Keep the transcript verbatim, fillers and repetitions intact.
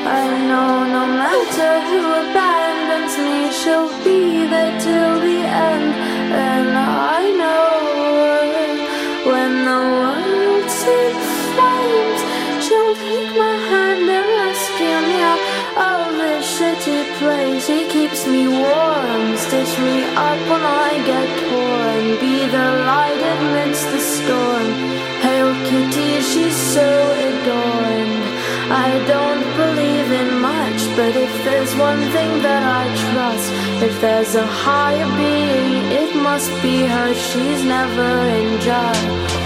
I know no matter who abandons me, she'll be there till the end. And I know when the world's in flames, she'll take my hand and rescue me out of this shitty place. He keeps me warm, stitch me up when I get torn, be the light amidst the storm. Hail Kitty, she's so adorned. I don't believe in much, but if there's one thing that I trust, if there's a higher being, it must be her. She's never in judge.